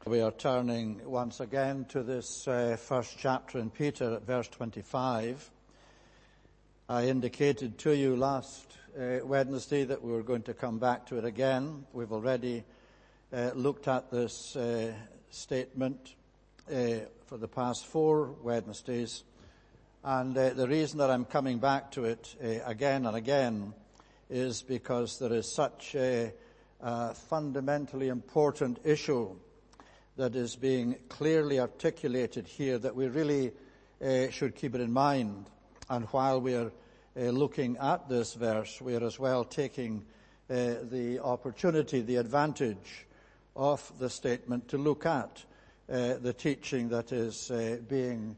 We are turning once again to this first chapter in Peter at verse 25. I indicated to you last Wednesday that we were going to come back to it again. We've already looked at this statement for the past 4 Wednesdays. And the reason that I'm coming back to it again and again is because there is such a fundamentally important issue that is being clearly articulated here that we really should keep it in mind. And while we are looking at this verse, we are as well taking the opportunity, the advantage of the statement to look at the teaching that is being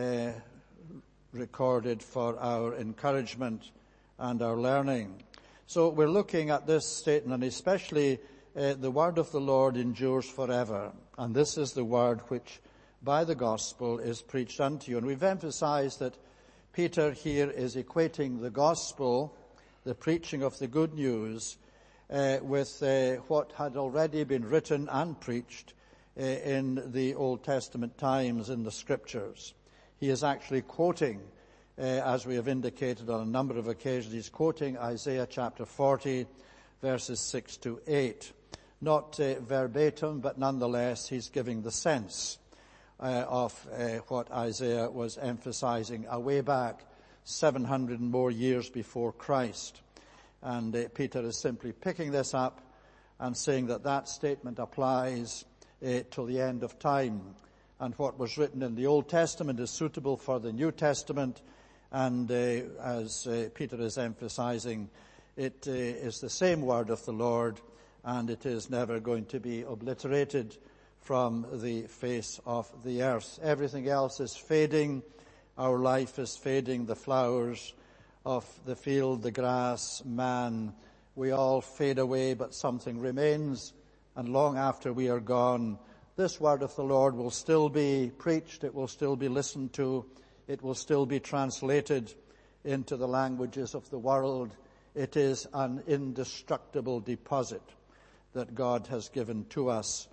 recorded for our encouragement and our learning. So we're looking at this statement, and especially the word of the Lord endures forever. And this is the word which by the gospel is preached unto you. And we've emphasized that Peter here is equating the gospel, the preaching of the good news, with what had already been written and preached in the Old Testament times in the scriptures. He is actually quoting, as we have indicated on a number of occasions, he's quoting Isaiah chapter 40, verses 6 to 8. Not verbatim, but nonetheless, he's giving the sense of what Isaiah was emphasizing way back 700 and more years before Christ. And Peter is simply picking this up and saying that that statement applies till the end of time. And what was written in the Old Testament is suitable for the New Testament. And as Peter is emphasizing, it is the same word of the Lord, and it is never going to be obliterated from the face of the earth. Everything else is fading. Our life is fading. The flowers of the field, the grass, man, we all fade away, but something remains. And long after we are gone, this word of the Lord will still be preached. It will still be listened to. It will still be translated into the languages of the world. It is an indestructible deposit that God has given to us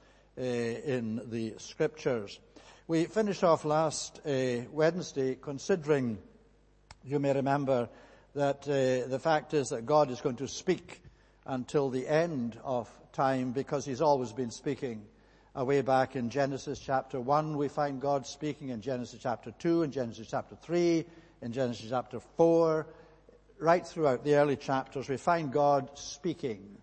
in the scriptures. We finished off last Wednesday considering, you may remember, that the fact is that God is going to speak until the end of time because he's always been speaking. Way back in Genesis chapter 1, we find God speaking. In Genesis chapter 2, in Genesis chapter 3, in Genesis chapter 4. Right throughout the early chapters, we find God speaking.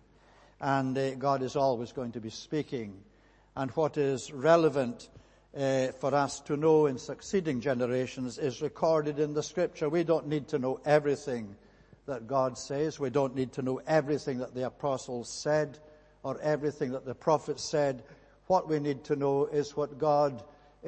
And God is always going to be speaking. And what is relevant for us to know in succeeding generations is recorded in the scripture. We don't need to know everything that God says. We don't need to know everything that the apostles said or everything that the prophets said. What we need to know is what God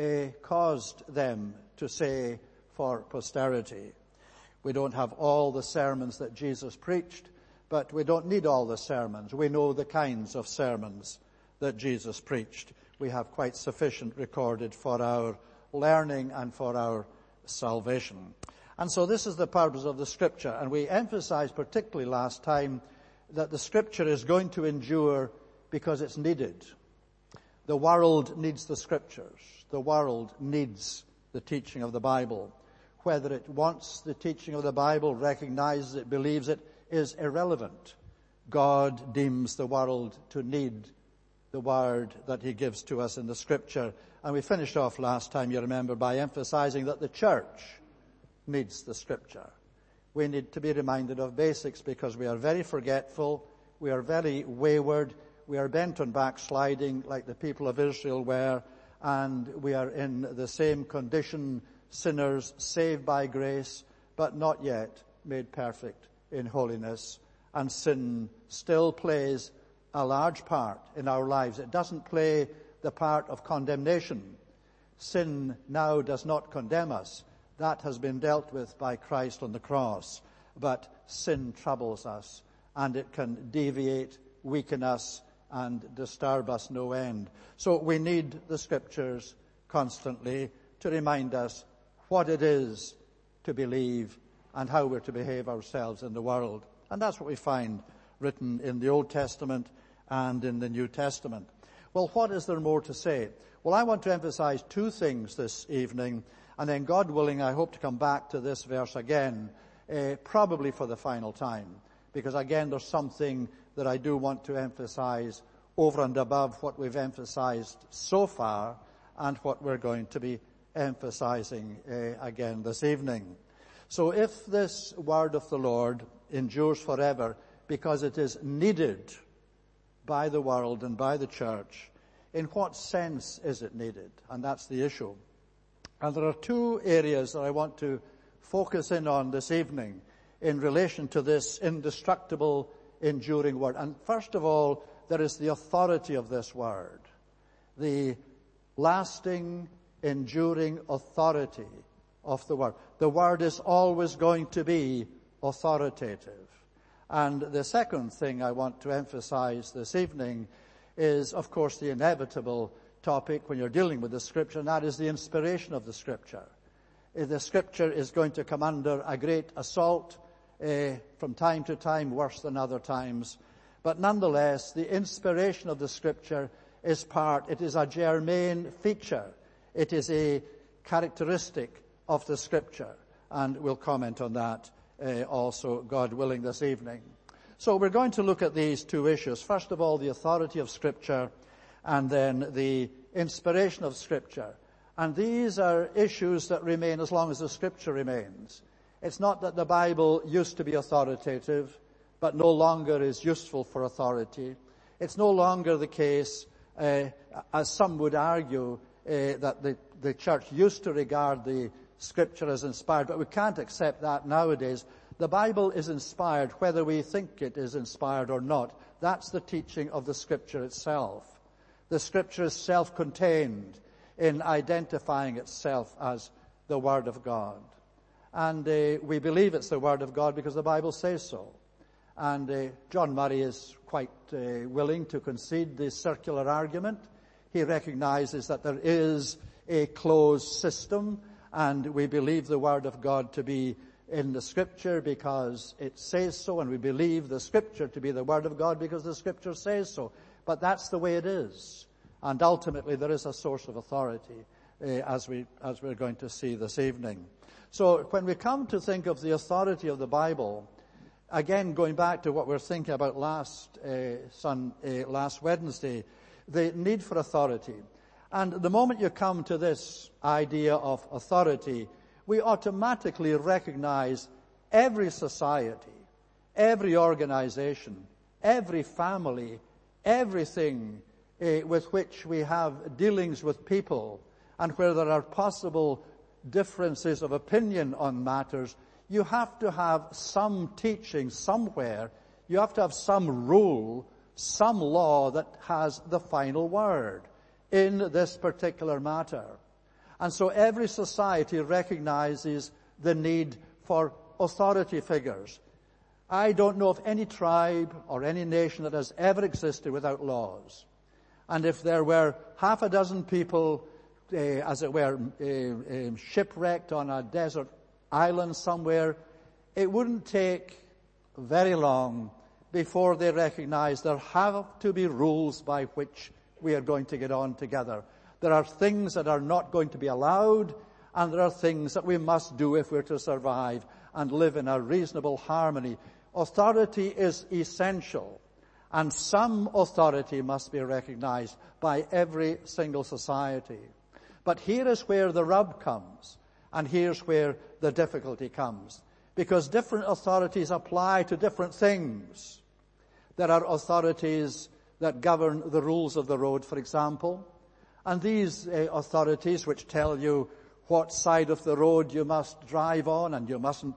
caused them to say for posterity. We don't have all the sermons that Jesus preached, but we don't need all the sermons. We know the kinds of sermons that Jesus preached. We have quite sufficient recorded for our learning and for our salvation. And so this is the purpose of the scripture. And we emphasized particularly last time that the scripture is going to endure because it's needed. The world needs the scriptures. The world needs the teaching of the Bible. Whether it wants the teaching of the Bible, recognizes it, believes it, is irrelevant. God deems the world to need the word that he gives to us in the scripture. And we finished off last time, you remember, by emphasizing that the church needs the scripture. We need to be reminded of basics because we are very forgetful. We are very wayward. We are bent on backsliding like the people of Israel were. And we are in the same condition, sinners saved by grace, but not yet made perfect in holiness. And sin still plays a large part in our lives. It doesn't play the part of condemnation. Sin now does not condemn us. That has been dealt with by Christ on the cross. But sin troubles us, and it can deviate, weaken us, and disturb us no end. So we need the scriptures constantly to remind us what it is to believe and how we're to behave ourselves in the world. And that's what we find written in the Old Testament and in the New Testament. Well, what is there more to say? Well, I want to emphasize two things this evening, and then God willing, I hope to come back to this verse again, probably for the final time, because again, there's something that I do want to emphasize over and above what we've emphasized so far and what we're going to be emphasizing again this evening. So if this word of the Lord endures forever because it is needed by the world and by the church, in what sense is it needed? And that's the issue. And there are two areas that I want to focus in on this evening in relation to this indestructible, enduring word. And first of all, there is the authority of this word. The lasting, enduring authority of the word. The word is always going to be authoritative. And the second thing I want to emphasize this evening is, of course, the inevitable topic when you're dealing with the Scripture, and that is the inspiration of the Scripture. The Scripture is going to come under a great assault from time to time, worse than other times. But nonetheless, the inspiration of the Scripture is it is a germane feature. It is a characteristic of the Scripture. And we'll comment on that also, God willing, this evening. So we're going to look at these two issues. First of all, the authority of Scripture, and then the inspiration of Scripture. And these are issues that remain as long as the Scripture remains. It's not that the Bible used to be authoritative, but no longer is useful for authority. It's no longer the case, as some would argue, that the church used to regard the Scripture as inspired, but we can't accept that nowadays. The Bible is inspired whether we think it is inspired or not. That's the teaching of the Scripture itself. The Scripture is self-contained in identifying itself as the Word of God. And we believe it's the Word of God because the Bible says so. And John Murray is quite willing to concede the circular argument. He recognizes that there is a closed system, and we believe the Word of God to be in the Scripture because it says so, and we believe the Scripture to be the Word of God because the Scripture says so. But that's the way it is. And ultimately there is a source of authority, as we're going to see this evening. So when we come to think of the authority of the Bible, again, going back to what we were thinking about last Wednesday, the need for authority. And the moment you come to this idea of authority, we automatically recognize every society, every organization, every family, everything with which we have dealings with people, and where there are possible differences of opinion on matters, you have to have some teaching somewhere. You have to have some rule, some law that has the final word in this particular matter. And so every society recognizes the need for authority figures. I don't know of any tribe or any nation that has ever existed without laws. And if there were half a dozen people, as it were, shipwrecked on a desert island somewhere, it wouldn't take very long before they recognize there have to be rules by which we are going to get on together. There are things that are not going to be allowed, and there are things that we must do if we're to survive and live in a reasonable harmony. Authority is essential, and some authority must be recognized by every single society. But here is where the rub comes, and here's where the difficulty comes, because different authorities apply to different things. There are authorities that govern the rules of the road, for example, and these authorities which tell you what side of the road you must drive on and you mustn't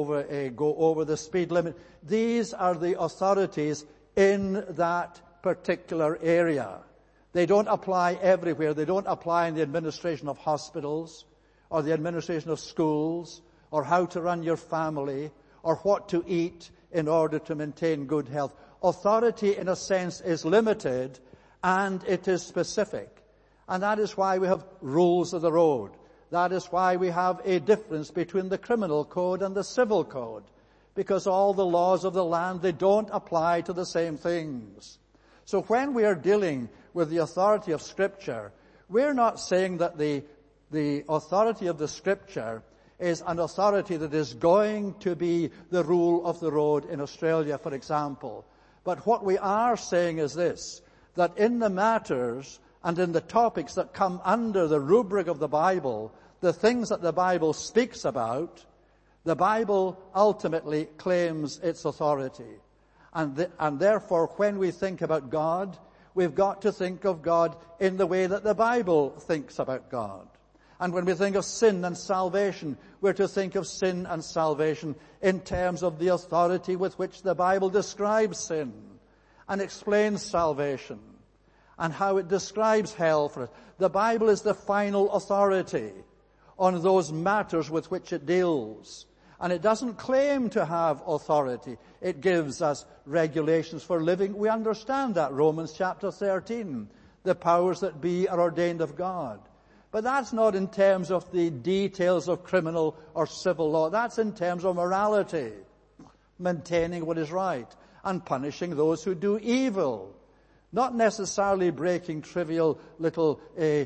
go over the speed limit. These are the authorities in that particular area. They don't apply everywhere. They don't apply in the administration of hospitals or the administration of schools or how to run your family or what to eat in order to maintain good health. Authority, in a sense, is limited and it is specific. And that is why we have rules of the road. That is why we have a difference between the criminal code and the civil code. Because all the laws of the land, they don't apply to the same things. So when we are dealing with the authority of Scripture, we're not saying that the authority of the Scripture is an authority that is going to be the rule of the road in Australia, for example. But what we are saying is this, that in the matters and in the topics that come under the rubric of the Bible, the things that the Bible speaks about, the Bible ultimately claims its authority. And therefore, when we think about God, we've got to think of God in the way that the Bible thinks about God. And when we think of sin and salvation, we're to think of sin and salvation in terms of the authority with which the Bible describes sin and explains salvation and how it describes hell for us. The Bible is the final authority on those matters with which it deals. And it doesn't claim to have authority. It gives us regulations for living. We understand that, Romans chapter 13. The powers that be are ordained of God. But that's not in terms of the details of criminal or civil law. That's in terms of morality, maintaining what is right and punishing those who do evil. Not necessarily breaking trivial little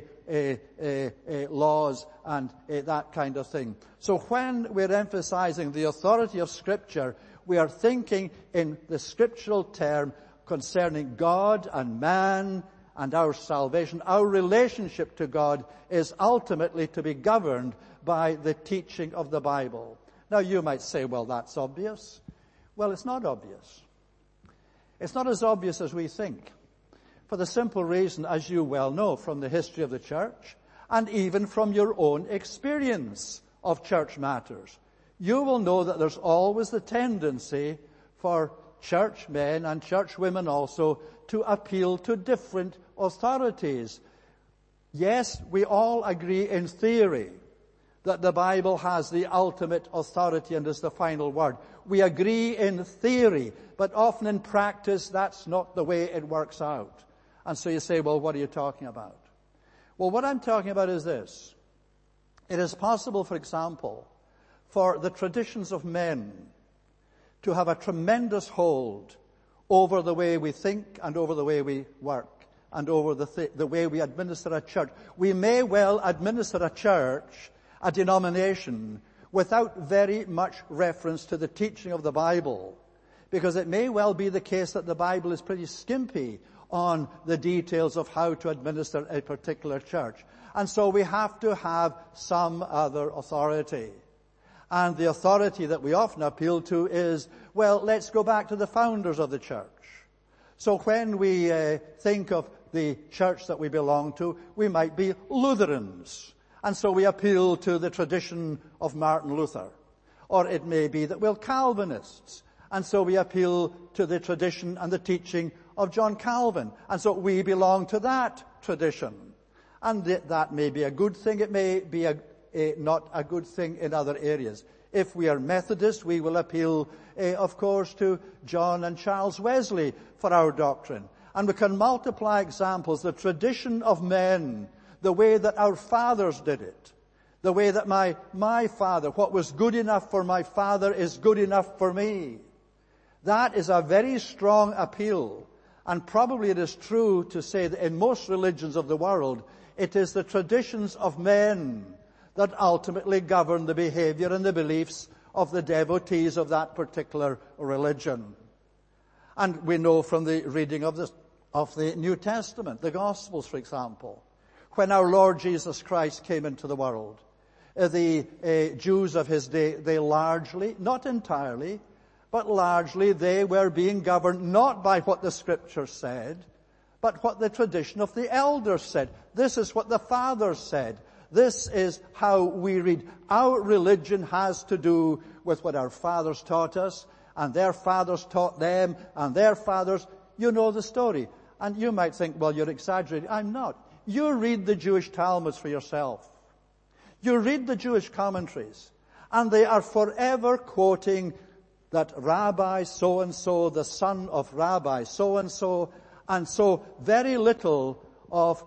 laws and that kind of thing. So when we're emphasizing the authority of Scripture, we are thinking in the scriptural term concerning God and man and our salvation. Our relationship to God is ultimately to be governed by the teaching of the Bible. Now you might say, well, that's obvious. Well, it's not obvious. It's not as obvious as we think. For the simple reason, as you well know from the history of the church, and even from your own experience of church matters, you will know that there's always the tendency for church men and church women also to appeal to different authorities. Yes, we all agree in theory that the Bible has the ultimate authority and is the final word. We agree in theory, but often in practice that's not the way it works out. And so you say, well, what are you talking about? Well, what I'm talking about is this. It is possible, for example, for the traditions of men to have a tremendous hold over the way we think and over the way we work and over the way we administer a church. We may well administer a church, a denomination, without very much reference to the teaching of the Bible, because it may well be the case that the Bible is pretty skimpy on the details of how to administer a particular church. And so we have to have some other authority. And the authority that we often appeal to is, well, let's go back to the founders of the church. So when we think of the church that we belong to, we might be Lutherans. And so we appeal to the tradition of Martin Luther. Or it may be that we're Calvinists. And so we appeal to the tradition and the teaching of John Calvin. And so we belong to that tradition. And that may be a good thing. It may be not a good thing in other areas. If we are Methodist, we will appeal, of course, to John and Charles Wesley for our doctrine. And we can multiply examples. The tradition of men, the way that our fathers did it, the way that my father, what was good enough for my father is good enough for me. That is a very strong appeal. And probably it is true to say that in most religions of the world, it is the traditions of men that ultimately govern the behavior and the beliefs of the devotees of that particular religion. And we know from the reading of the New Testament, the Gospels, for example, when our Lord Jesus Christ came into the world, the Jews of his day, they largely, not entirely, but largely they were being governed not by what the Scripture said, but what the tradition of the elders said. This is what the fathers said. This is how we read. Our religion has to do with what our fathers taught us, and their fathers taught them, and their fathers. You know the story. And you might think, well, you're exaggerating. I'm not. You read the Jewish Talmuds for yourself. You read the Jewish commentaries, and they are forever quoting that Rabbi so-and-so, the son of Rabbi so-and-so, and so very little of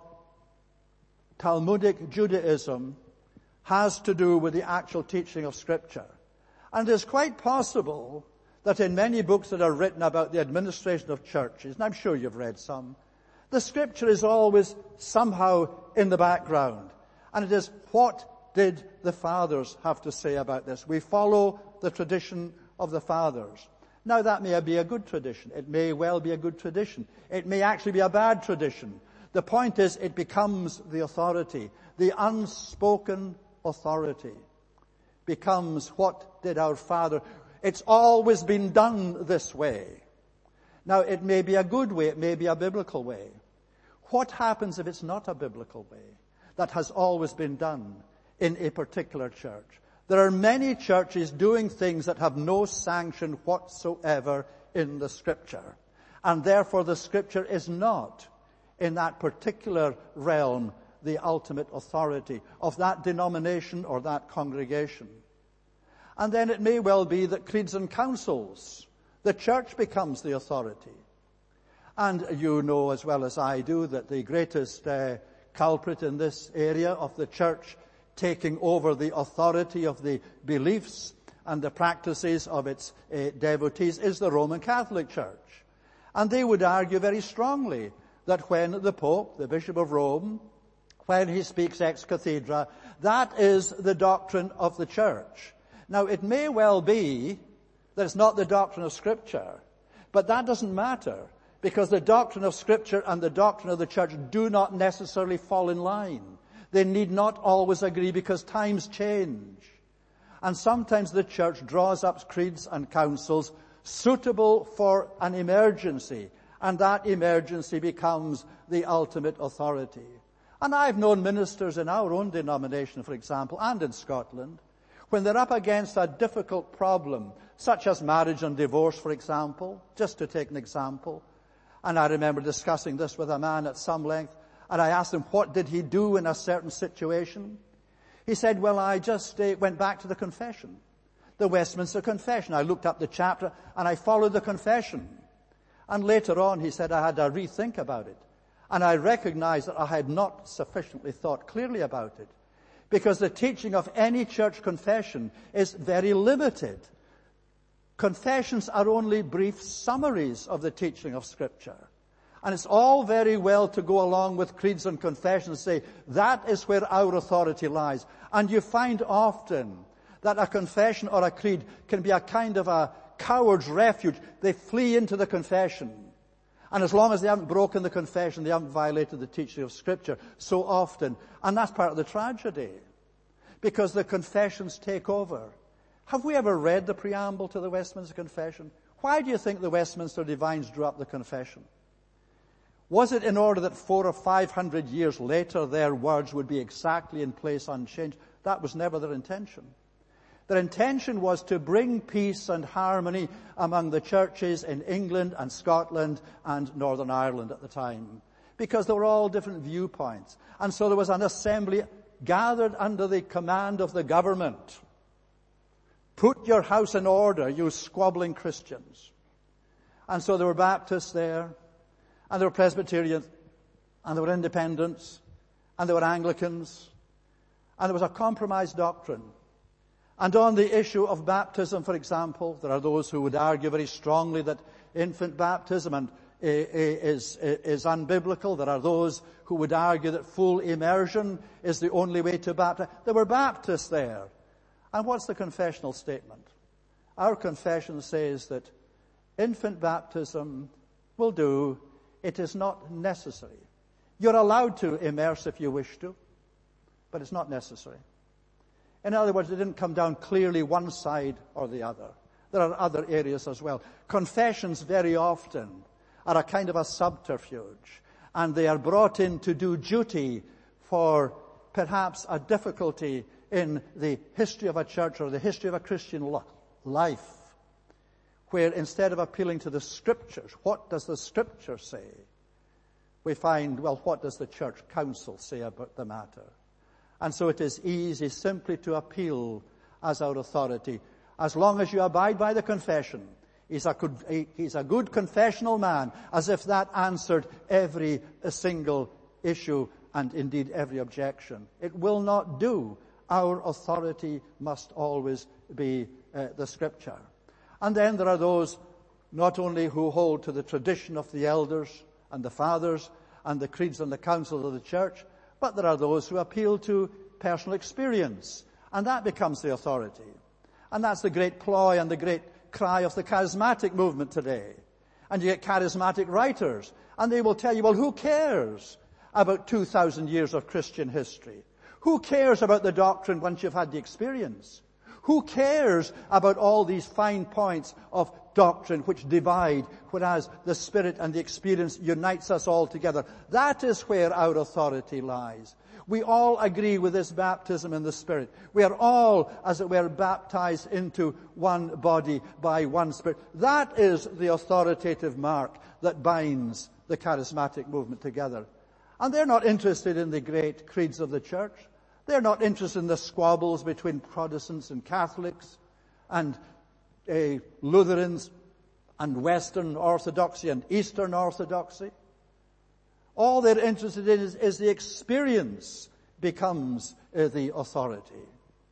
Talmudic Judaism has to do with the actual teaching of Scripture. And it's quite possible that in many books that are written about the administration of churches, and I'm sure you've read some, The Scripture is always somehow in the background. And it is, what did the fathers have to say about this? We follow the tradition of the fathers. Now that may be a good tradition. It may well be a good tradition. It may actually be a bad tradition. The point is, it becomes the authority. The unspoken authority becomes, what did our father... It's always been done this way. Now, it may be a good way, it may be a biblical way. What happens if it's not a biblical way that has always been done in a particular church? There are many churches doing things that have no sanction whatsoever in the Scripture. And therefore the Scripture is not, in that particular realm, the ultimate authority of that denomination or that congregation. And then it may well be that creeds and councils, the church becomes the authority. And you know as well as I do that the greatest culprit in this area of the church taking over the authority of the beliefs and the practices of its devotees is the Roman Catholic Church. And they would argue very strongly that when the Pope, the Bishop of Rome, when he speaks ex cathedra, that is the doctrine of the church. Now, it may well be that it's not the doctrine of Scripture, but that doesn't matter, because the doctrine of Scripture and the doctrine of the church do not necessarily fall in line. They need not always agree, because times change. And sometimes the church draws up creeds and councils suitable for an emergency, and that emergency becomes the ultimate authority. And I've known ministers in our own denomination, for example, and in Scotland, when they're up against a difficult problem, such as marriage and divorce, for example, just to take an example. And I remember discussing this with a man at some length, and I asked him, what did he do in a certain situation? He said, well, I just went back to the confession, the Westminster Confession. I looked up the chapter, and I followed the confession. And later on, he said, I had to rethink about it. And I recognized that I had not sufficiently thought clearly about it, because the teaching of any church confession is very limited. Confessions are only brief summaries of the teaching of Scripture. And it's all very well to go along with creeds and confessions and say, that is where our authority lies. And you find often that a confession or a creed can be a kind of a coward's refuge. They flee into the confession. And as long as they haven't broken the confession, they haven't violated the teaching of Scripture so often. And that's part of the tragedy, because the confessions take over. Have we ever read the preamble to the Westminster Confession? Why do you think the Westminster divines drew up the confession? Was it in order that 400 or 500 years later their words would be exactly in place, unchanged? That was never their intention. Their intention was to bring peace and harmony among the churches in England and Scotland and Northern Ireland at the time, because they were all different viewpoints. And so there was an assembly gathered under the command of the government. Put your house in order, you squabbling Christians. And so there were Baptists there, and there were Presbyterians, and there were Independents, and there were Anglicans, and there was a compromise doctrine. And on the issue of baptism, for example, there are those who would argue very strongly that infant baptism is unbiblical. There are those who would argue that full immersion is the only way to baptize. There were Baptists there. And what's the confessional statement? Our confession says that infant baptism will do. It is not necessary. You're allowed to immerse if you wish to, but it's not necessary. In other words, it didn't come down clearly one side or the other. There are other areas as well. Confessions very often are a kind of a subterfuge, and they are brought in to do duty for perhaps a difficulty in the history of a church or the history of a Christian life, where instead of appealing to the Scriptures, what does the Scripture say? We find, well, what does the church council say about the matter? And so it is easy simply to appeal as our authority. As long as you abide by the confession, he's a good confessional man, as if that answered every single issue and indeed every objection. It will not do. Our authority must always be the Scripture. And then there are those not only who hold to the tradition of the elders and the fathers, and the creeds and the councils of the church, but there are those who appeal to personal experience, and that becomes the authority. And that's the great ploy and the great cry of the charismatic movement today. And you get charismatic writers, and they will tell you, well, who cares about 2,000 years of Christian history? Who cares about the doctrine once you've had the experience? Who cares about all these fine points of doctrine which divide, whereas the Spirit and the experience unites us all together? That is where our authority lies. We all agree with this baptism in the Spirit. We are all, as it were, baptized into one body by one Spirit. That is the authoritative mark that binds the charismatic movement together. And they're not interested in the great creeds of the church. They're not interested in the squabbles between Protestants and Catholics and Lutherans and Western Orthodoxy and Eastern Orthodoxy. All they're interested in is the experience becomes the authority.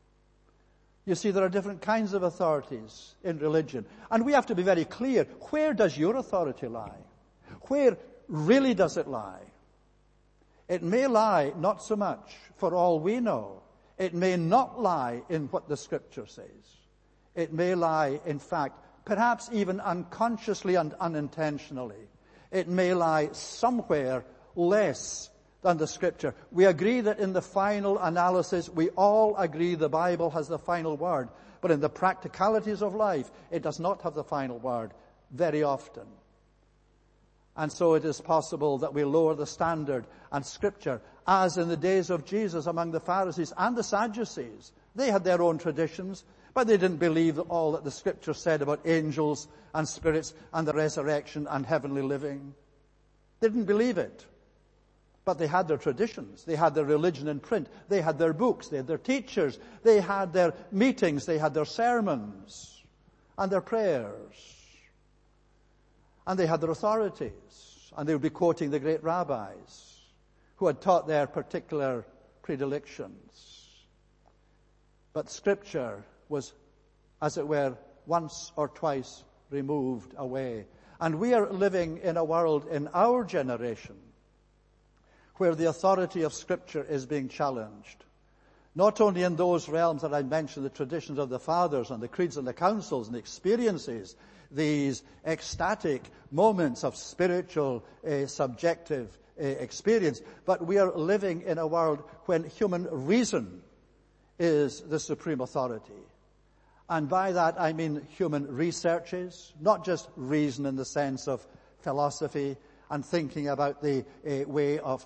You see, there are different kinds of authorities in religion. And we have to be very clear, where does your authority lie? Where really does it lie? It may lie not so much, for all we know. It may not lie in what the Scripture says. It may lie, in fact, perhaps even unconsciously and unintentionally. It may lie somewhere less than the Scripture. We agree that in the final analysis, we all agree the Bible has the final word. But in the practicalities of life, it does not have the final word very often. And so it is possible that we lower the standard, and Scripture, as in the days of Jesus among the Pharisees and the Sadducees, they had their own traditions, but they didn't believe all that the Scripture said about angels and spirits and the resurrection and heavenly living. They didn't believe it. But they had their traditions. They had their religion in print. They had their books. They had their teachers. They had their meetings. They had their sermons and their prayers. And they had their authorities. And they would be quoting the great rabbis who had taught their particular predilections. But Scripture was, as it were, once or twice removed away. And we are living in a world in our generation where the authority of Scripture is being challenged. Not only in those realms that I mentioned, the traditions of the fathers and the creeds and the councils and the experiences, these ecstatic moments of spiritual, subjective experience, but we are living in a world when human reason is the supreme authority. And by that I mean human researches, not just reason in the sense of philosophy and thinking about the way of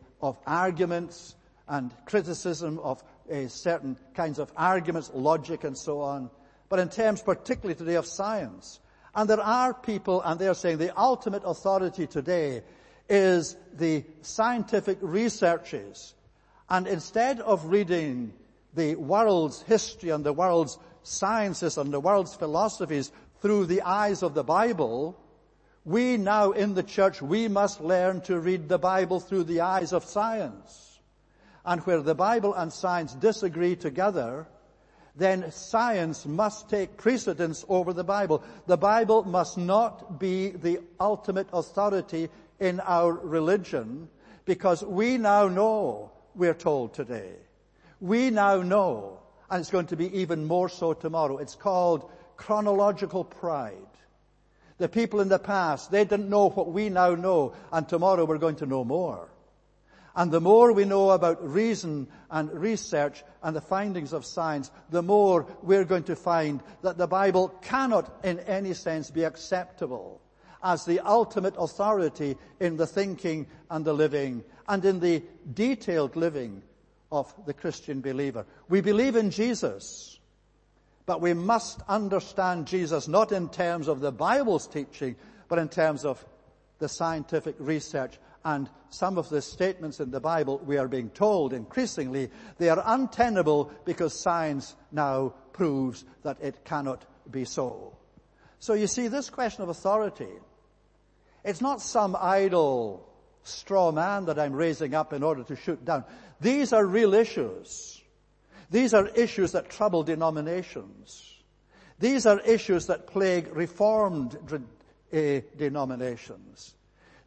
arguments and criticism of certain kinds of arguments, logic and so on, but in terms particularly today of science. And there are people, and they're saying the ultimate authority today is the scientific researches. And instead of reading the world's history and the world's sciences and the world's philosophies through the eyes of the Bible, we now in the church, we must learn to read the Bible through the eyes of science. And where the Bible and science disagree together, then science must take precedence over the Bible. The Bible must not be the ultimate authority in our religion, because we now know, we're told today. We now know, and it's going to be even more so tomorrow. It's called chronological pride. The people in the past, they didn't know what we now know, and tomorrow we're going to know more. And the more we know about reason and research and the findings of science, the more we're going to find that the Bible cannot in any sense be acceptable as the ultimate authority in the thinking and the living and in the detailed living of the Christian believer. We believe in Jesus, but we must understand Jesus not in terms of the Bible's teaching, but in terms of the scientific research. And some of the statements in the Bible, we are being told increasingly, they are untenable because science now proves that it cannot be so. So you see, this question of authority, it's not some idle straw man that I'm raising up in order to shoot down. These are real issues. These are issues that trouble denominations. These are issues that plague Reformed denominations.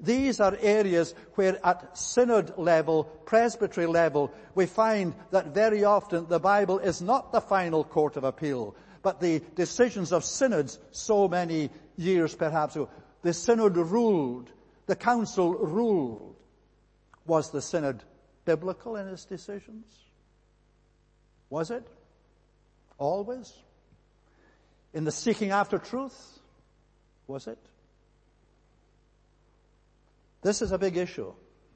These are areas where at synod level, presbytery level, we find that very often the Bible is not the final court of appeal, but the decisions of synods so many years perhaps ago. The synod ruled, the council ruled. Was the synod biblical in its decisions? Was it? Always? In the seeking after truth? Was it? This is a big issue.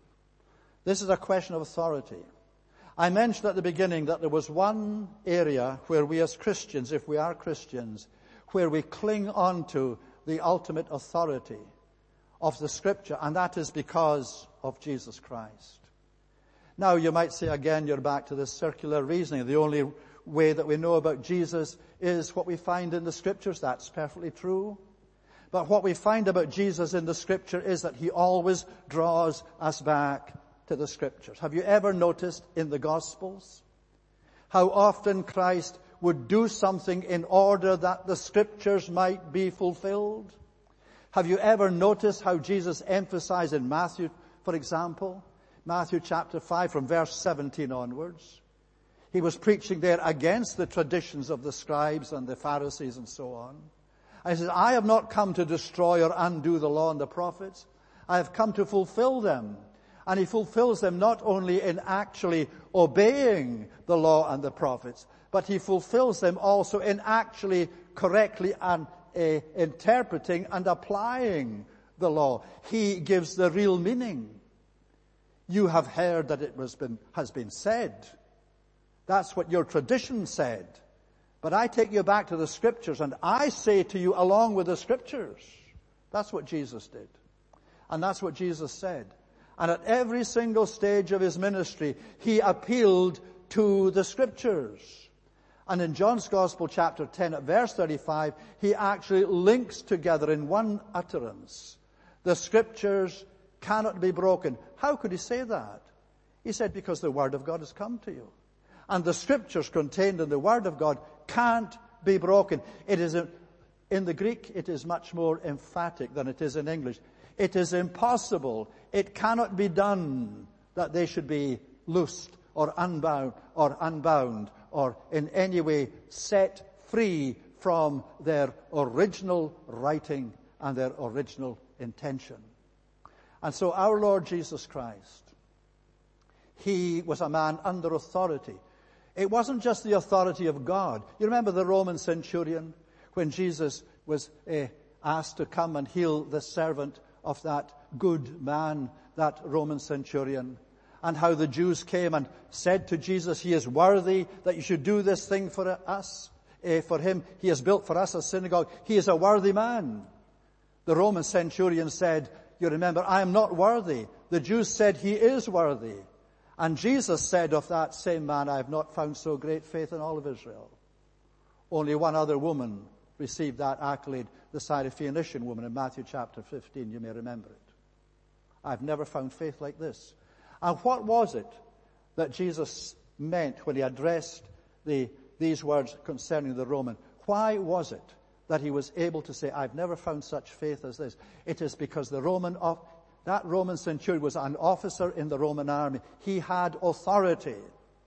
This is a question of authority. I mentioned at the beginning that there was one area where we as Christians, if we are Christians, where we cling on to the ultimate authority of the Scripture, and that is because of Jesus Christ. Now you might say again, you're back to this circular reasoning. The only way that we know about Jesus is what we find in the Scriptures. That's perfectly true. But what we find about Jesus in the Scripture is that he always draws us back to the Scriptures. Have you ever noticed in the Gospels how often Christ would do something in order that the Scriptures might be fulfilled? Have you ever noticed how Jesus emphasized in Matthew, for example, Matthew chapter 5 from verse 17 onwards? He was preaching there against the traditions of the scribes and the Pharisees and so on. And he says, I have not come to destroy or undo the law and the prophets. I have come to fulfill them. And he fulfills them not only in actually obeying the law and the prophets, but he fulfills them also in actually correctly and interpreting and applying the law. He gives the real meaning. You have heard that it has been said. That's what your tradition said. But I take you back to the Scriptures, and I say to you along with the Scriptures. That's what Jesus did. And that's what Jesus said. And at every single stage of his ministry, he appealed to the Scriptures. And in John's Gospel, chapter 10, at verse 35, he actually links together in one utterance. The Scriptures cannot be broken. How could he say that? He said, because the Word of God has come to you. And the Scriptures contained in the Word of God can't be broken. It is in the Greek, it is much more emphatic than it is in English. It is impossible. It cannot be done that they should be loosed or unbound or in any way set free from their original writing and their original intention. And so our Lord Jesus Christ, he was a man under authority. It wasn't just the authority of God. You remember the Roman centurion when Jesus was asked to come and heal the servant of that good man, that Roman centurion, and how the Jews came and said to Jesus, he is worthy that you should do this thing for us, for him. He has built for us a synagogue. He is a worthy man. The Roman centurion said, you remember, I am not worthy. The Jews said he is worthy. And Jesus said of that same man, I have not found so great faith in all of Israel. Only one other woman received that accolade, the Syrophoenician woman in Matthew chapter 15. You may remember it. I've never found faith like this. And what was it that Jesus meant when he addressed these words concerning the Roman? Why was it that he was able to say, I've never found such faith as this? It is because that Roman centurion was an officer in the Roman army. He had authority.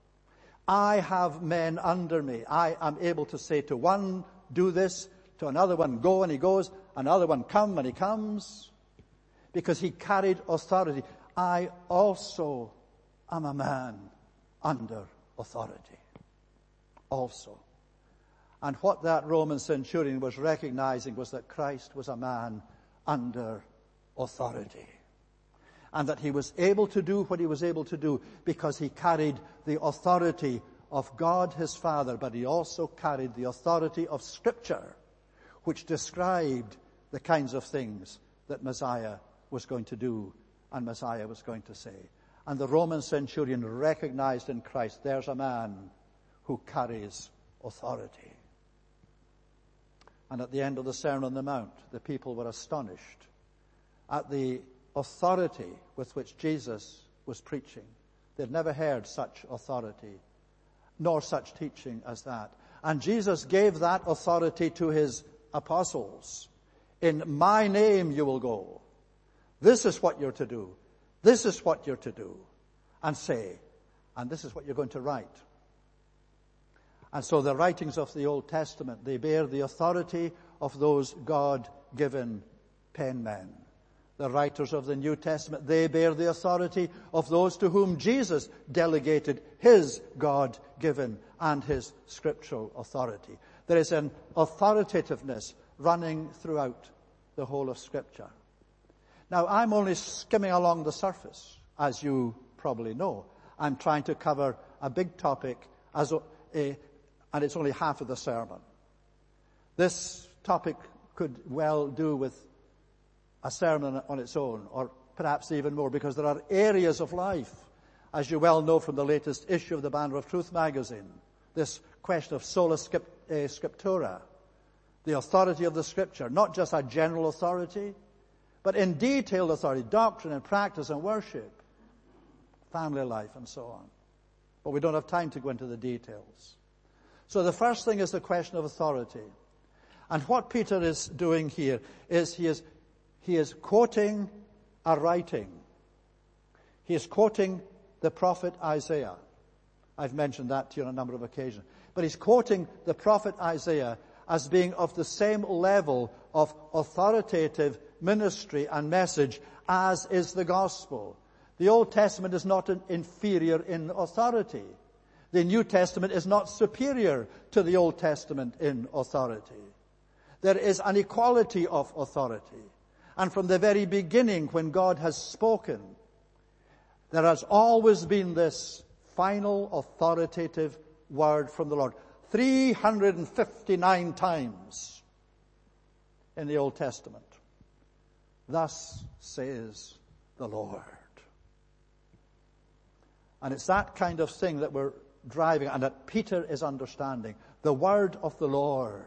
I have men under me. I am able to say to one, do this, to another one, go, and he goes, another one, come, and he comes. Because he carried authority. I also am a man under authority. Also. And what that Roman centurion was recognizing was that Christ was a man under authority. And that he was able to do what he was able to do because he carried the authority of God his Father, but he also carried the authority of Scripture, which described the kinds of things that Messiah was going to do and Messiah was going to say. And the Roman centurion recognized in Christ, there's a man who carries authority. And at the end of the Sermon on the Mount, the people were astonished at the authority with which Jesus was preaching. They'd never heard such authority, nor such teaching as that. And Jesus gave that authority to his apostles. In my name you will go. This is what you're to do. This is what you're to do and say. And this is what you're going to write. And so the writings of the Old Testament, they bear the authority of those God-given penmen. The writers of the New Testament, they bear the authority of those to whom Jesus delegated his God-given and his scriptural authority. There is an authoritativeness running throughout the whole of Scripture. Now, I'm only skimming along the surface, as you probably know. I'm trying to cover a big topic, and it's only half of the sermon. This topic could well do with a sermon on its own, or perhaps even more, because there are areas of life, as you well know from the latest issue of the Banner of Truth magazine, this question of sola scriptura, the authority of the Scripture, not just a general authority, but in detailed authority, doctrine and practice and worship, family life and so on. But we don't have time to go into the details. So the first thing is the question of authority. And what Peter is doing here is he is quoting a writing. He is quoting the prophet Isaiah. I've mentioned that to you on a number of occasions. But he's quoting the prophet Isaiah as being of the same level of authoritative ministry and message as is the gospel. The Old Testament is not inferior in authority. The New Testament is not superior to the Old Testament in authority. There is an equality of authority. And from the very beginning, when God has spoken, there has always been this final authoritative word from the Lord. 359 times in the Old Testament. Thus says the Lord. And it's that kind of thing that we're driving and that Peter is understanding. The word of the Lord.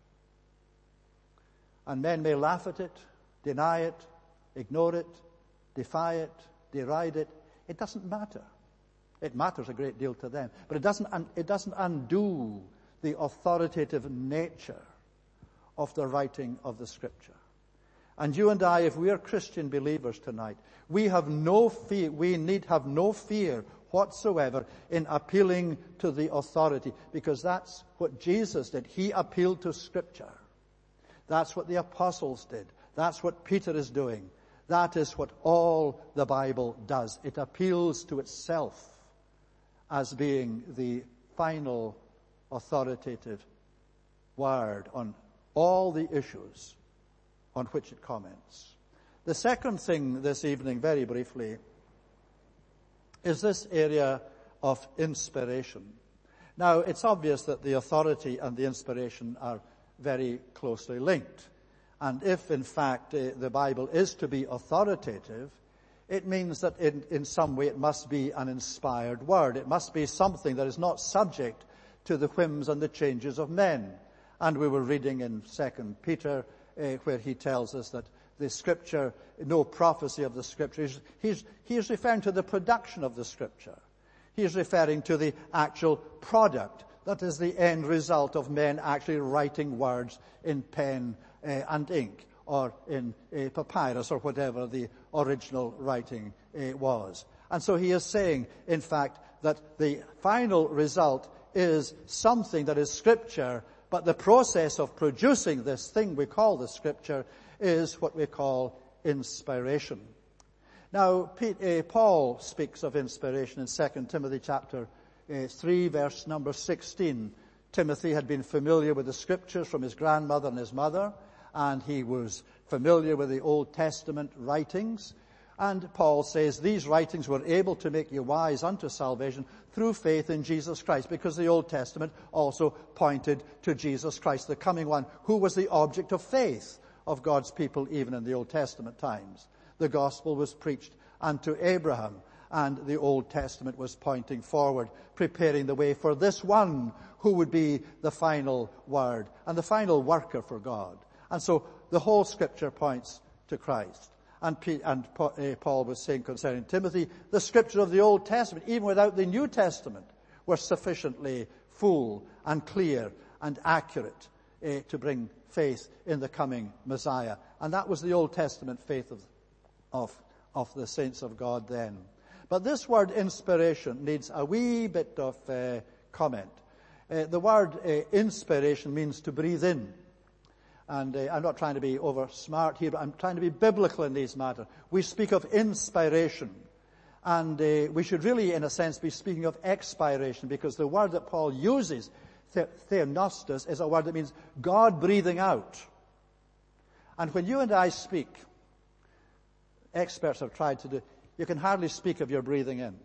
And men may laugh at it, deny it, ignore it, defy it, deride it. It doesn't matter. It matters a great deal to them. But it doesn't undo the authoritative nature of the writing of the Scripture. And you and I, if we are Christian believers tonight, we have no fear, we need have no fear whatsoever in appealing to the authority, because that's what Jesus did. He appealed to Scripture. That's what the apostles did. That's what Peter is doing. That is what all the Bible does. It appeals to itself as being the final authoritative word on all the issues on which it comments. The second thing this evening, very briefly, is this area of inspiration. Now, it's obvious that the authority and the inspiration are very closely linked. And if, in fact, the Bible is to be authoritative, it means that in some way it must be an inspired word. It must be something that is not subject to the whims and the changes of men. And we were reading in 2 Peter where he tells us that the Scripture, no prophecy of the Scripture. He is referring to the production of the Scripture. He is referring to the actual product. That is the end result of men actually writing words in pen and ink, or in papyrus, or whatever the original writing was. And so he is saying, in fact, that the final result is something that is Scripture, but the process of producing this thing we call the Scripture is what we call inspiration. Now, Paul speaks of inspiration in 2 Timothy chapter 3, verse number 16. Timothy had been familiar with the Scriptures from his grandmother and his mother, and he was familiar with the Old Testament writings. And Paul says these writings were able to make you wise unto salvation through faith in Jesus Christ, because the Old Testament also pointed to Jesus Christ, the coming one, who was the object of faith of God's people even in the Old Testament times. The gospel was preached unto Abraham, and the Old Testament was pointing forward, preparing the way for this one who would be the final word and the final worker for God. And so the whole Scripture points to Christ. And Paul was saying concerning Timothy, the Scripture of the Old Testament, even without the New Testament, were sufficiently full and clear and accurate to bring faith in the coming Messiah. And that was the Old Testament faith of the saints of God then. But this word inspiration needs a wee bit of comment. The word inspiration means to breathe in. And I'm not trying to be over smart here, but I'm trying to be biblical in these matters. We speak of inspiration. And we should really, in a sense, be speaking of expiration, because the word that Paul uses, theopneustos, is a word that means God breathing out. And when you and I speak, experts have tried to do, you can hardly speak of your breathing in.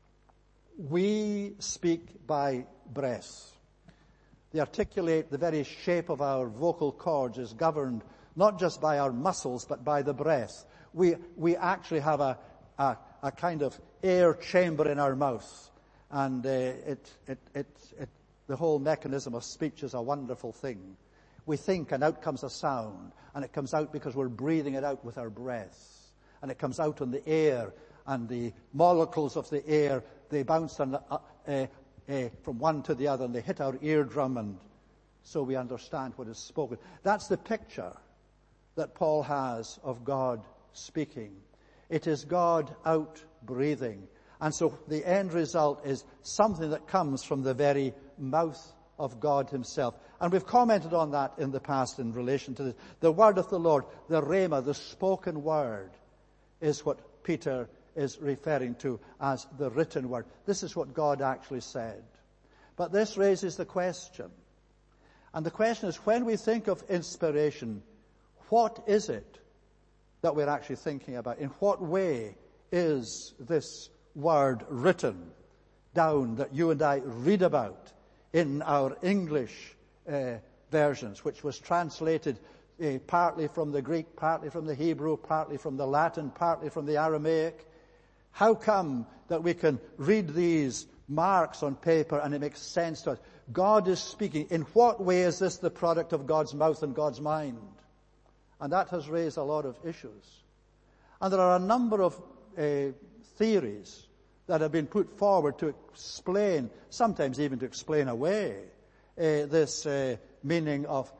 We speak by breath. The very shape of our vocal cords is governed not just by our muscles, but by the breath. We actually have a kind of air chamber in our mouth, and the whole mechanism of speech is a wonderful thing. We think, and out comes a sound, and it comes out because we're breathing it out with our breath, and it comes out on the air, and the molecules of the air, they bounce from one to the other, and they hit our eardrum, and so we understand what is spoken. That's the picture that Paul has of God speaking. It is God out breathing. And so the end result is something that comes from the very mouth of God himself. And we've commented on that in the past in relation to this. The word of the Lord, the rhema, the spoken word, is what Peter is referring to as the written word. This is what God actually said. But this raises the question. And the question is, when we think of inspiration, what is it that we're actually thinking about? In what way is this word written down that you and I read about in our English versions, which was translated partly from the Greek, partly from the Hebrew, partly from the Latin, partly from the Aramaic? How come that we can read these marks on paper and it makes sense to us? God is speaking. In what way is this the product of God's mouth and God's mind? And that has raised a lot of issues. And there are a number of theories that have been put forward to explain, sometimes even to explain away, this meaning of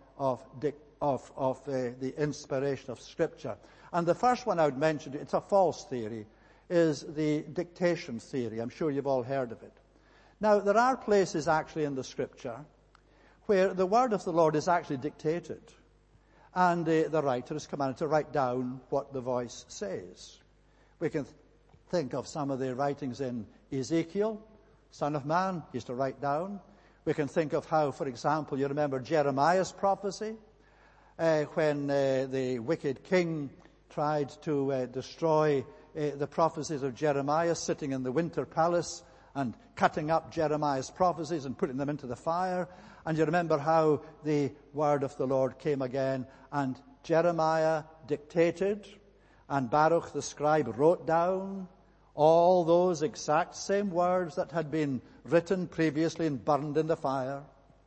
the inspiration of Scripture. And the first one I would mention, it's a false theory, is the dictation theory. I'm sure you've all heard of it. Now, there are places actually in the Scripture where the word of the Lord is actually dictated, and the writer is commanded to write down what the voice says. We can think of some of the writings in Ezekiel, Son of Man, he used to write down. We can think of how, for example, you remember Jeremiah's prophecy, when the wicked king tried to destroy the prophecies of Jeremiah, sitting in the winter palace and cutting up Jeremiah's prophecies and putting them into the fire. And you remember how the word of the Lord came again, and Jeremiah dictated, and Baruch the scribe wrote down all those exact same words that had been written previously and burned in the fire.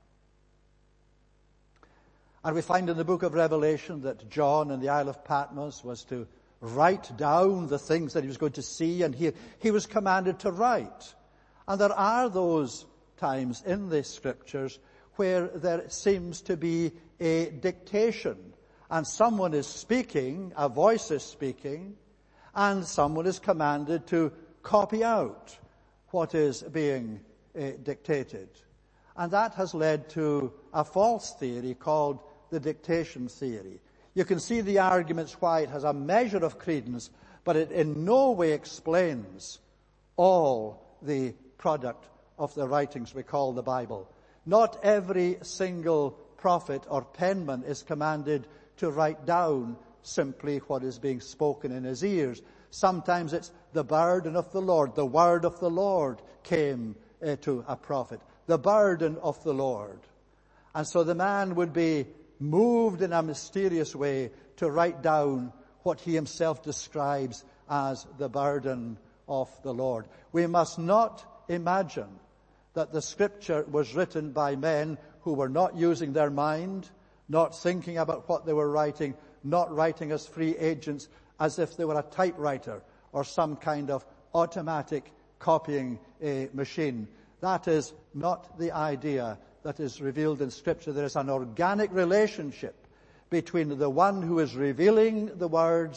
And we find in the book of Revelation that John in the Isle of Patmos was to write down the things that he was going to see, and he was commanded to write. And there are those times in the Scriptures where there seems to be a dictation, and someone is speaking, a voice is speaking, and someone is commanded to copy out what is being dictated. And that has led to a false theory called the dictation theory. You can see the arguments why it has a measure of credence, but it in no way explains all the product of the writings we call the Bible. Not every single prophet or penman is commanded to write down simply what is being spoken in his ears. Sometimes it's the burden of the Lord. The word of the Lord came to a prophet. The burden of the Lord. And so the man would be moved in a mysterious way to write down what he himself describes as the burden of the Lord. We must not imagine that the Scripture was written by men who were not using their mind, not thinking about what they were writing, not writing as free agents, as if they were a typewriter or some kind of automatic copying machine. That is not the idea that is revealed in Scripture. There is an organic relationship between the one who is revealing the words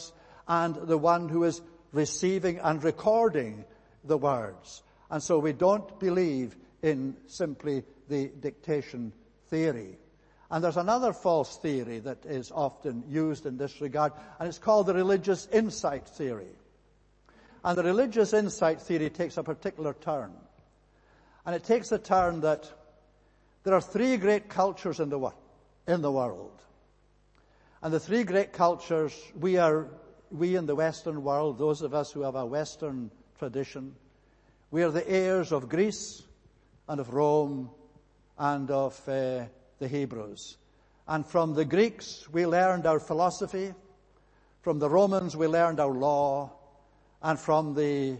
and the one who is receiving and recording the words. And so we don't believe in simply the dictation theory. And there's another false theory that is often used in this regard, and it's called the religious insight theory. And the religious insight theory takes a particular turn. And it takes the turn that there are three great cultures in the world. And the three great cultures, we in the Western world, those of us who have a Western tradition, we are the heirs of Greece and of Rome and of the Hebrews. And from the Greeks we learned our philosophy, from the Romans we learned our law, and from the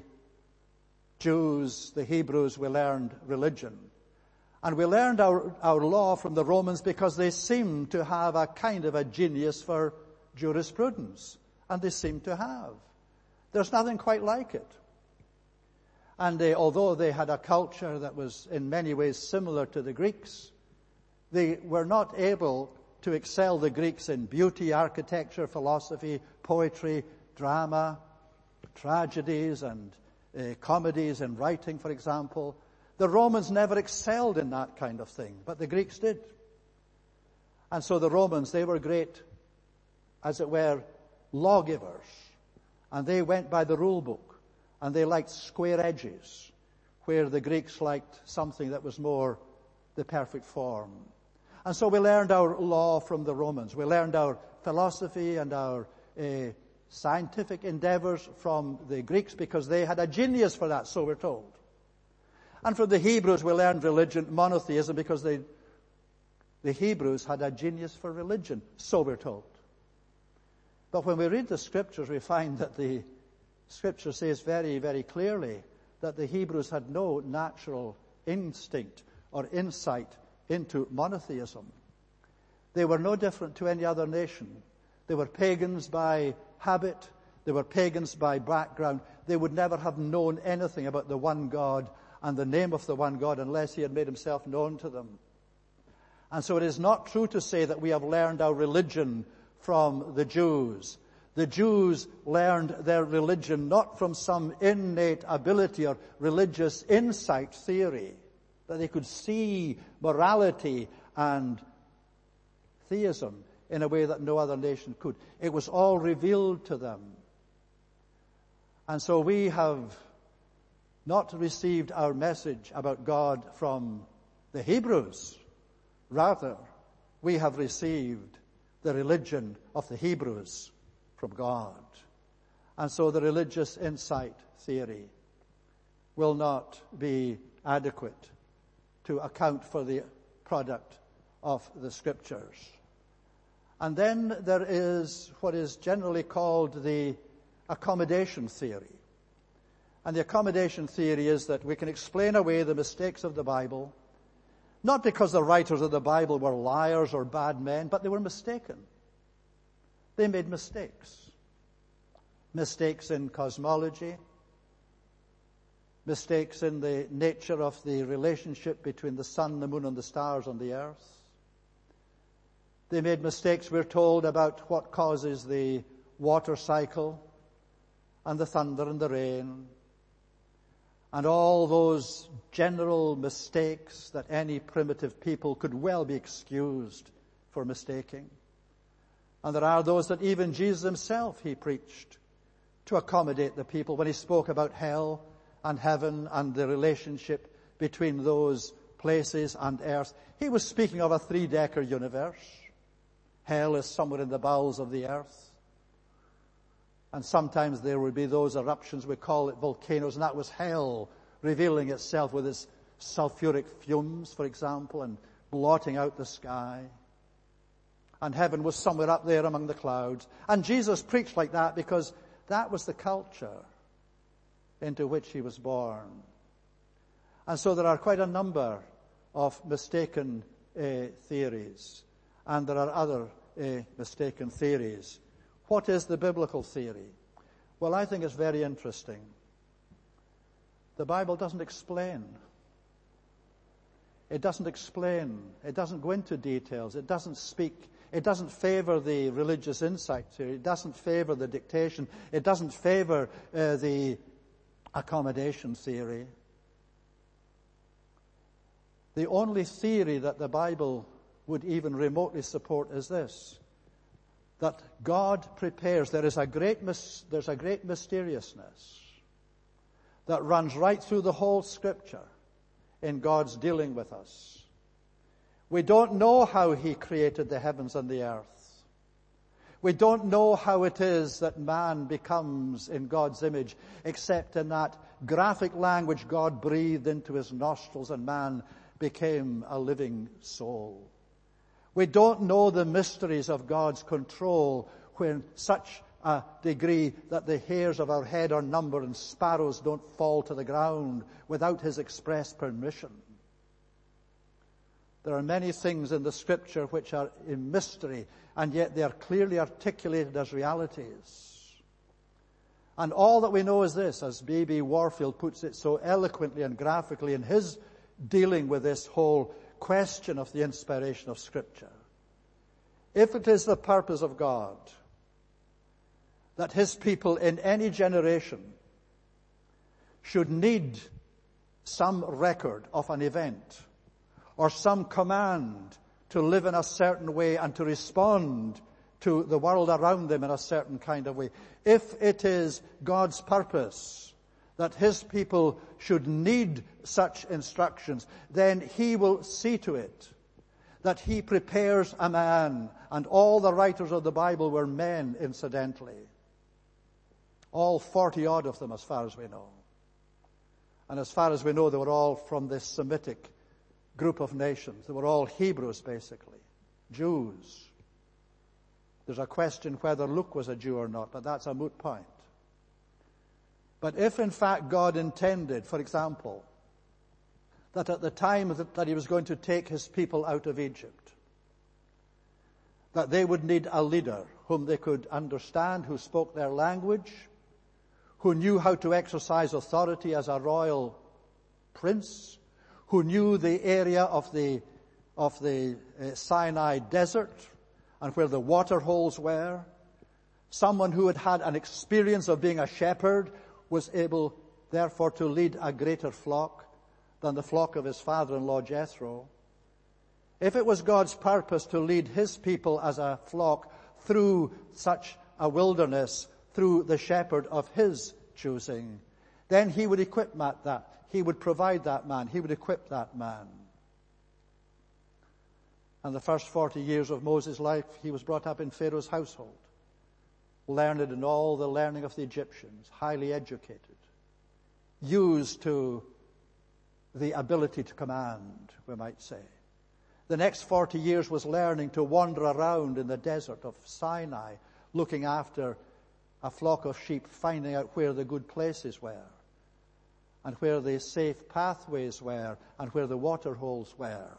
Jews, the Hebrews, we learned religion. And we learned our law from the Romans because they seemed to have a kind of a genius for jurisprudence. And they seem to have. There's nothing quite like it. And although they had a culture that was in many ways similar to the Greeks, they were not able to excel the Greeks in beauty, architecture, philosophy, poetry, drama, tragedies and comedies and writing, for example. The Romans never excelled in that kind of thing, but the Greeks did. And so the Romans, they were great, as it were, lawgivers. And they went by the rule book. And they liked square edges, where the Greeks liked something that was more the perfect form. And so we learned our law from the Romans. We learned our philosophy and our scientific endeavors from the Greeks because they had a genius for that, so we're told. And from the Hebrews we learned religion, monotheism, because the Hebrews had a genius for religion, so we're told. But when we read the Scriptures, we find that the Scripture says very, very clearly that the Hebrews had no natural instinct or insight into monotheism. They were no different to any other nation. They were pagans by habit. They were pagans by background. They would never have known anything about the one God and the name of the one God unless he had made himself known to them. And so it is not true to say that we have learned our religion from the Jews. The Jews learned their religion not from some innate ability or religious insight theory, that they could see morality and theism in a way that no other nation could. It was all revealed to them. And so we have not received our message about God from the Hebrews. Rather, we have received the religion of the Hebrews from God. And so the religious insight theory will not be adequate to account for the product of the Scriptures. And then there is what is generally called the accommodation theory. And the accommodation theory is that we can explain away the mistakes of the Bible, not because the writers of the Bible were liars or bad men, but they were mistaken. They made mistakes. Mistakes in cosmology, mistakes in the nature of the relationship between the sun, the moon, and the stars on the earth. They made mistakes, we're told, about what causes the water cycle and the thunder and the rain, and all those general mistakes that any primitive people could well be excused for mistaking. And there are those that even Jesus himself, he preached to accommodate the people when he spoke about hell and heaven and the relationship between those places and earth. He was speaking of a three-decker universe. Hell is somewhere in the bowels of the earth. And sometimes there would be those eruptions, we call it volcanoes, and that was hell revealing itself with its sulfuric fumes, for example, and blotting out the sky. And heaven was somewhere up there among the clouds. And Jesus preached like that because that was the culture into which he was born. And so there are quite a number of mistaken theories. And there are other mistaken theories. What is the biblical theory? Well, I think it's very interesting. The Bible doesn't explain. It doesn't explain. It doesn't go into details. It doesn't speak It doesn't favor the religious insight theory. It doesn't favor the dictation. It doesn't favor the accommodation theory. The only theory that the Bible would even remotely support is this: that God prepares. There's a great mysteriousness that runs right through the whole Scripture in God's dealing with us. We don't know how He created the heavens and the earth. We don't know how it is that man becomes in God's image, except in that graphic language God breathed into his nostrils and man became a living soul. We don't know the mysteries of God's control when such a degree that the hairs of our head are numbered and sparrows don't fall to the ground without His express permission. There are many things in the Scripture which are a mystery, and yet they are clearly articulated as realities. And all that we know is this, as B.B. Warfield puts it so eloquently and graphically in his dealing with this whole question of the inspiration of Scripture. If it is the purpose of God that His people in any generation should need some record of an event or some command to live in a certain way and to respond to the world around them in a certain kind of way, if it is God's purpose that His people should need such instructions, then He will see to it that He prepares a man. And all the writers of the Bible were men, incidentally. All 40-odd of them, as far as we know. And as far as we know, they were all from this Semitic group of nations. They were all Hebrews, basically. Jews. There's a question whether Luke was a Jew or not, but that's a moot point. But if, in fact, God intended, for example, that at the time that He was going to take His people out of Egypt, that they would need a leader whom they could understand, who spoke their language, who knew how to exercise authority as a royal prince, who knew the area of the Sinai desert and where the water holes were, someone who had had an experience of being a shepherd, was able, therefore, to lead a greater flock than the flock of his father-in-law Jethro. If it was God's purpose to lead His people as a flock through such a wilderness, through the shepherd of His choosing, then He would equip that. He would provide that man. He would equip that man. And the first 40 years of Moses' life, he was brought up in Pharaoh's household, learned in all the learning of the Egyptians, highly educated, used to the ability to command, we might say. The next 40 years was learning to wander around in the desert of Sinai, looking after a flock of sheep, finding out where the good places were, and where the safe pathways were, and where the water holes were.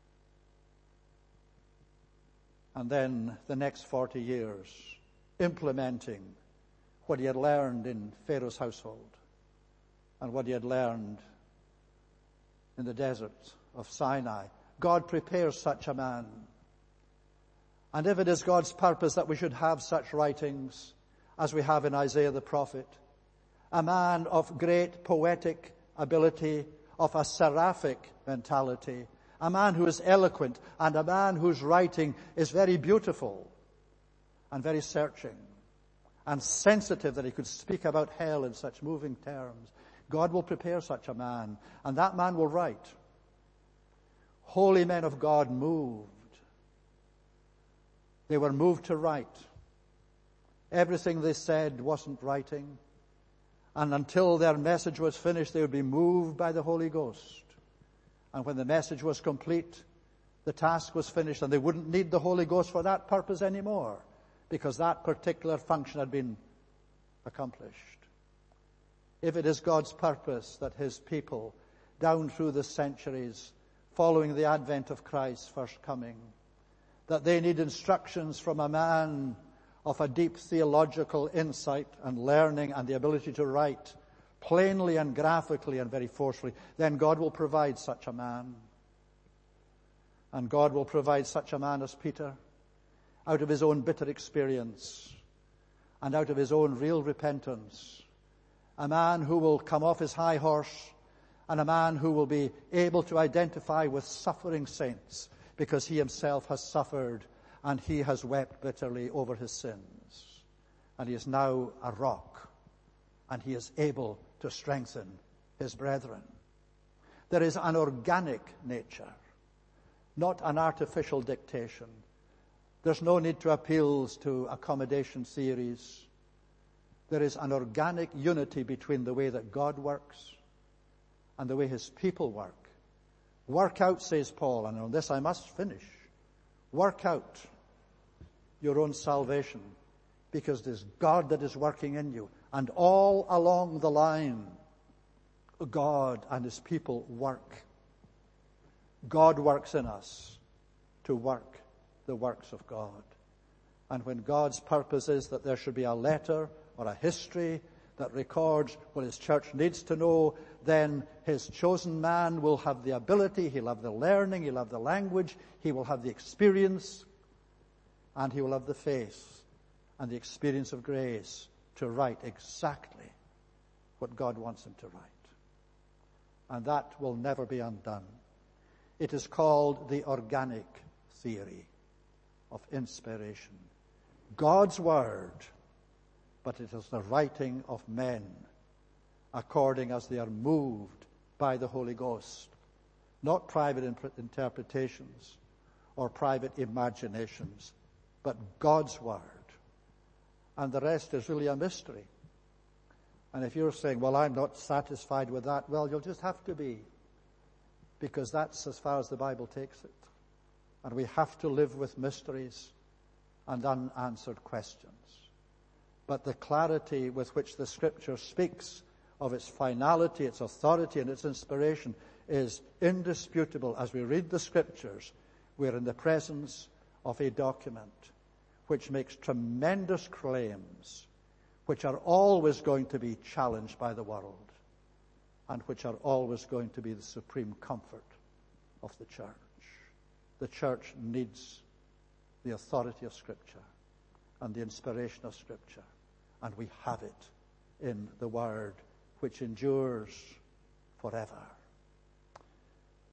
And then the next 40 years, implementing what he had learned in Pharaoh's household and what he had learned in the desert of Sinai. God prepares such a man. And if it is God's purpose that we should have such writings as we have in Isaiah the prophet, a man of great poetic ability, of a seraphic mentality, a man who is eloquent, and a man whose writing is very beautiful and very searching and sensitive, that he could speak about hell in such moving terms. God will prepare such a man, and that man will write. Holy men of God moved. They were moved to write. Everything they said wasn't writing. And until their message was finished, they would be moved by the Holy Ghost. And when the message was complete, the task was finished, and they wouldn't need the Holy Ghost for that purpose anymore, because that particular function had been accomplished. If it is God's purpose that His people, down through the centuries, following the advent of Christ's first coming, that they need instructions from a man of a deep theological insight and learning and the ability to write plainly and graphically and very forcefully, then God will provide such a man. And God will provide such a man as Peter. out of his own bitter experience and out of his own real repentance. A man who will come off his high horse, and a man who will be able to identify with suffering saints because he himself has suffered and he has wept bitterly over his sins. And he is now a rock, and he is able to strengthen his brethren. There is an organic nature, not an artificial dictation. There's no need to appeals to accommodation theories. There is an organic unity between the way that God works and the way his people work. Work out, says Paul, and on this I must finish. Work out your own salvation, because it is God that is working in you. And all along the line, God and his people work. God works in us to work the works of God. And when God's purpose is that there should be a letter or a history that records what his church needs to know, then his chosen man will have the ability, he'll have the learning, he'll have the language, he will have the experience, and he will have the faith and the experience of grace to write exactly what God wants him to write. And that will never be undone. It is called the organic theory of inspiration. God's word, but it is the writing of men according as they are moved by the Holy Ghost. Not private interpretations or private imaginations, but God's word. And the rest is really a mystery. And if you're saying, well, I'm not satisfied with that, well, you'll just have to be, because that's as far as the Bible takes it. And we have to live with mysteries and unanswered questions. But the clarity with which the Scripture speaks of its finality, its authority, and its inspiration is indisputable. As we read the Scriptures, we're in the presence of a document which makes tremendous claims, which are always going to be challenged by the world, and which are always going to be the supreme comfort of the church. The church needs the authority of Scripture and the inspiration of Scripture, and we have it in the Word which endures forever.